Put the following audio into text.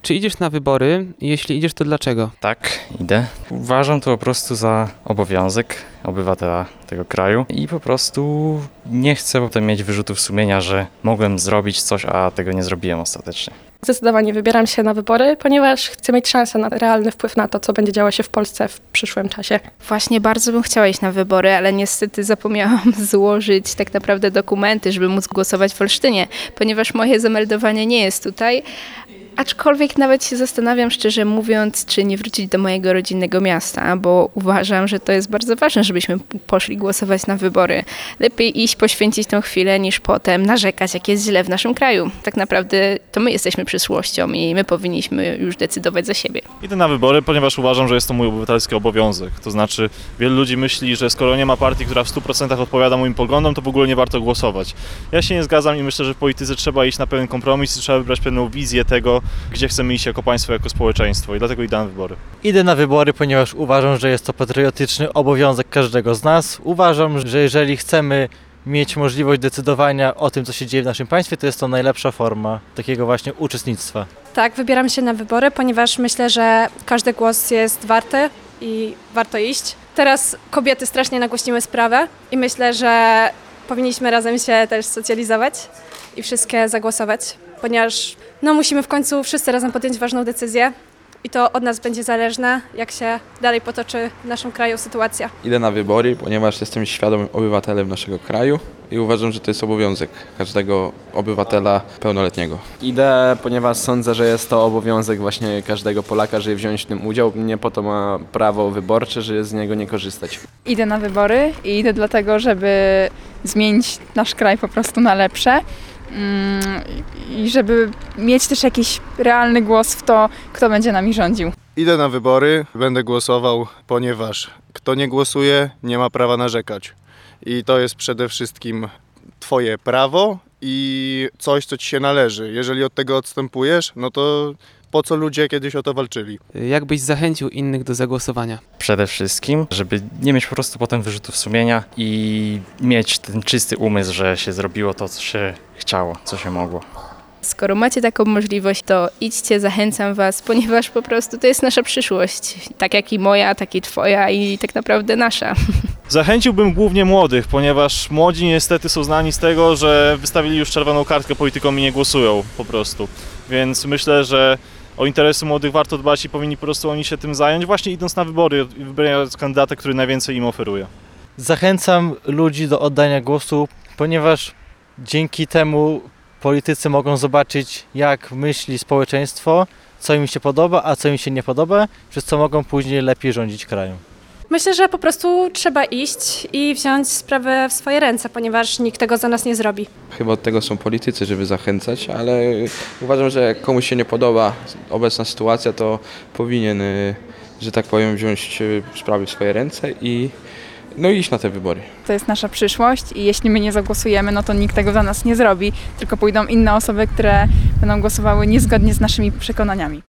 Czy idziesz na wybory? Jeśli idziesz, to dlaczego? Tak, idę. Uważam to po prostu za obowiązek obywatela tego kraju i po prostu nie chcę potem mieć wyrzutów sumienia, że mogłem zrobić coś, a tego nie zrobiłem ostatecznie. Zdecydowanie wybieram się na wybory, ponieważ chcę mieć szansę na realny wpływ na to, co będzie działo się w Polsce w przyszłym czasie. Właśnie bardzo bym chciała iść na wybory, ale niestety zapomniałam złożyć tak naprawdę dokumenty, żeby móc głosować w Olsztynie, ponieważ moje zameldowanie nie jest tutaj. Aczkolwiek nawet się zastanawiam, szczerze mówiąc, czy nie wrócić do mojego rodzinnego miasta, bo uważam, że to jest bardzo ważne, żebyśmy poszli głosować na wybory. Lepiej iść, poświęcić tę chwilę, niż potem narzekać, jak jest źle w naszym kraju. Tak naprawdę to my jesteśmy przyszłością i my powinniśmy już decydować za siebie. Idę na wybory, ponieważ uważam, że jest to mój obywatelski obowiązek. To znaczy, wielu ludzi myśli, że skoro nie ma partii, która w 100% odpowiada moim poglądom, to w ogóle nie warto głosować. Ja się nie zgadzam i myślę, że w polityce trzeba iść na pewien kompromis i trzeba wybrać pewną wizję tego, gdzie chcemy iść jako państwo, jako społeczeństwo i dlatego idę na wybory. Idę na wybory, ponieważ uważam, że jest to patriotyczny obowiązek każdego z nas. Uważam, że jeżeli chcemy mieć możliwość decydowania o tym, co się dzieje w naszym państwie, to jest to najlepsza forma takiego właśnie uczestnictwa. Tak, wybieram się na wybory, ponieważ myślę, że każdy głos jest warty i warto iść. Teraz kobiety strasznie nagłośniły sprawę i myślę, że powinniśmy razem się też socjalizować i wszystkie zagłosować, ponieważ musimy w końcu wszyscy razem podjąć ważną decyzję i to od nas będzie zależne, jak się dalej potoczy w naszym kraju sytuacja. Idę na wybory, ponieważ jestem świadomym obywatelem naszego kraju i uważam, że to jest obowiązek każdego obywatela pełnoletniego. Idę, ponieważ sądzę, że jest to obowiązek właśnie każdego Polaka, żeby wziąć w tym udział. Nie po to ma prawo wyborcze, żeby z niego nie korzystać. Idę na wybory i idę dlatego, żeby zmienić nasz kraj po prostu na lepsze. I żeby mieć też jakiś realny głos w to, kto będzie nami rządził. Idę na wybory, będę głosował, ponieważ kto nie głosuje, nie ma prawa narzekać. I to jest przede wszystkim twoje prawo i coś, co ci się należy. Jeżeli od tego odstępujesz, no to po co ludzie kiedyś o to walczyli? Jak byś zachęcił innych do zagłosowania? Przede wszystkim, żeby nie mieć po prostu potem wyrzutów sumienia i mieć ten czysty umysł, że się zrobiło to, co się chciało, co się mogło. Skoro macie taką możliwość, to idźcie, zachęcam was, ponieważ po prostu to jest nasza przyszłość. Tak jak i moja, tak i twoja i tak naprawdę nasza. Zachęciłbym głównie młodych, ponieważ młodzi niestety są znani z tego, że wystawili już czerwoną kartkę politykom i nie głosują po prostu. Więc myślę, że o interesy młodych warto dbać i powinni po prostu oni się tym zająć, właśnie idąc na wybory i wybierając kandydata, który najwięcej im oferuje. Zachęcam ludzi do oddania głosu, ponieważ dzięki temu politycy mogą zobaczyć, jak myśli społeczeństwo, co im się podoba, a co im się nie podoba, przez co mogą później lepiej rządzić krajem. Myślę, że po prostu trzeba iść i wziąć sprawę w swoje ręce, ponieważ nikt tego za nas nie zrobi. Chyba od tego są politycy, żeby zachęcać, ale uważam, że jak komuś się nie podoba obecna sytuacja, to powinien, że tak powiem, wziąć sprawy w swoje ręce i iść na te wybory. To jest nasza przyszłość i jeśli my nie zagłosujemy, no to nikt tego za nas nie zrobi, tylko pójdą inne osoby, które będą głosowały niezgodnie z naszymi przekonaniami.